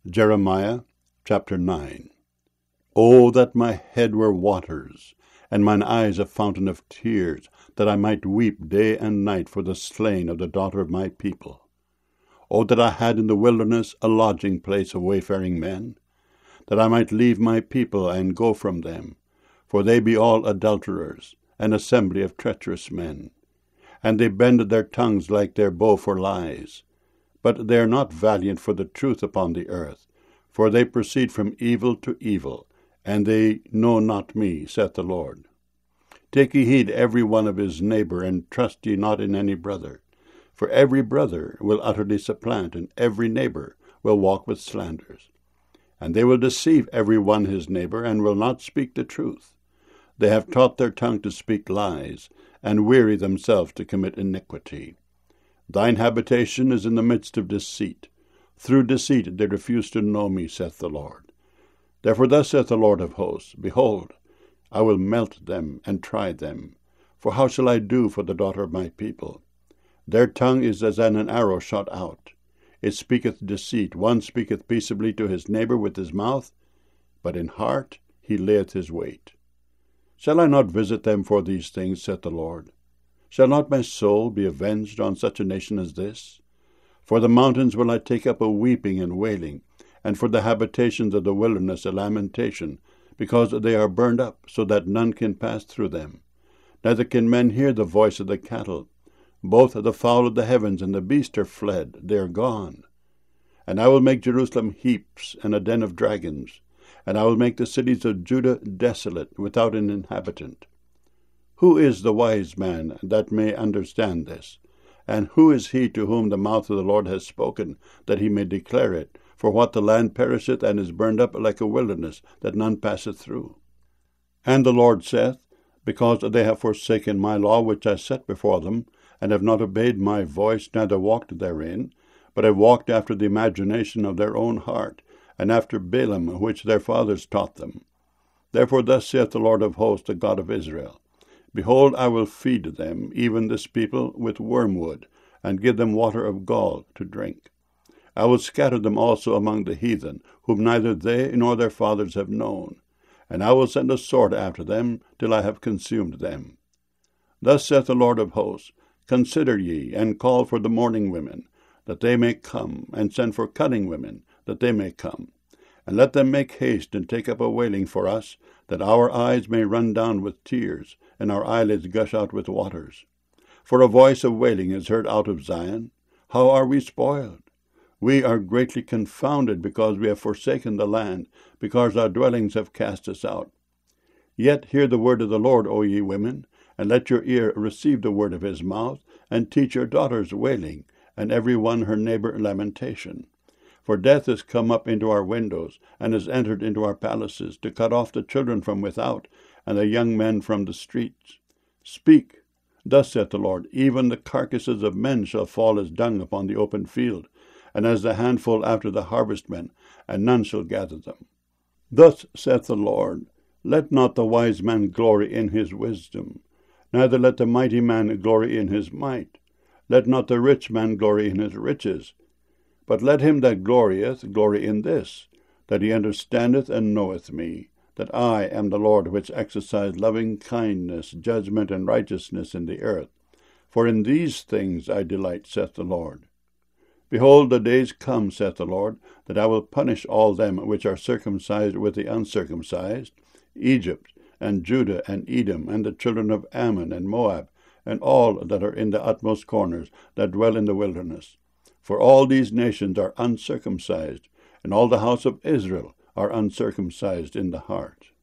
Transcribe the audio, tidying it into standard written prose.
Jeremiah chapter 9. O that my head were waters, and mine eyes a fountain of tears, that I might weep day and night for the slain of the daughter of my people. O that I had in the wilderness a lodging place of wayfaring men, that I might leave my people and go from them, for they be all adulterers, an assembly of treacherous men. And they bend their tongues like their bow for lies. But they are not valiant for the truth upon the earth, for they proceed from evil to evil, and they know not me, saith the Lord. Take ye heed every one of his neighbour, and trust ye not in any brother. For every brother will utterly supplant, and every neighbour will walk with slanders. And they will deceive every one his neighbour, and will not speak the truth. They have taught their tongue to speak lies, and weary themselves to commit iniquity. Thine habitation is in the midst of deceit. Through deceit they refuse to know me, saith the Lord. Therefore thus saith the Lord of hosts, Behold, I will melt them and try them. For how shall I do for the daughter of my people? Their tongue is as an arrow shot out. It speaketh deceit. One speaketh peaceably to his neighbour with his mouth, but in heart he layeth his wait. Shall I not visit them for these things, saith the Lord? Shall not my soul be avenged on such a nation as this? For the mountains will I take up a weeping and wailing, and for the habitations of the wilderness a lamentation, because they are burned up, so that none can pass through them. Neither can men hear the voice of the cattle. Both the fowl of the heavens and the beast are fled, they are gone. And I will make Jerusalem heaps and a den of dragons, and I will make the cities of Judah desolate, without an inhabitant. Who is the wise man that may understand this? And who is he to whom the mouth of the Lord has spoken, that he may declare it? For what the land perisheth, and is burned up like a wilderness, that none passeth through. And the Lord saith, Because they have forsaken my law which I set before them, and have not obeyed my voice, neither walked therein, but have walked after the imagination of their own heart, and after Balaam, which their fathers taught them. Therefore thus saith the Lord of hosts, the God of Israel, Behold, I will feed them, even this people, with wormwood, and give them water of gall to drink. I will scatter them also among the heathen, whom neither they nor their fathers have known, and I will send a sword after them, till I have consumed them. Thus saith the Lord of hosts, Consider ye, and call for the mourning women, that they may come, and send for cunning women, that they may come. And let them make haste, and take up a wailing for us, that our eyes may run down with tears, and our eyelids gush out with waters. For a voice of wailing is heard out of Zion. How are we spoiled? We are greatly confounded, because we have forsaken the land, because our dwellings have cast us out. Yet hear the word of the Lord, O ye women, and let your ear receive the word of his mouth, and teach your daughters wailing, and every one her neighbour lamentation. For death is come up into our windows, and is entered into our palaces, to cut off the children from without, and the young men from the streets. Speak, thus saith the Lord, Even the carcasses of men shall fall as dung upon the open field, and as the handful after the harvestmen, and none shall gather them. Thus saith the Lord, Let not the wise man glory in his wisdom, neither let the mighty man glory in his might. Let not the rich man glory in his riches, but let him that glorieth glory in this, that he understandeth and knoweth me, that I am the Lord which exercise loving kindness, judgment, and righteousness in the earth. For in these things I delight, saith the Lord. Behold, the days come, saith the Lord, that I will punish all them which are circumcised with the uncircumcised, Egypt, and Judah, and Edom, and the children of Ammon, and Moab, and all that are in the utmost corners, that dwell in the wilderness. For all these nations are uncircumcised, and all the house of Israel are uncircumcised in the heart.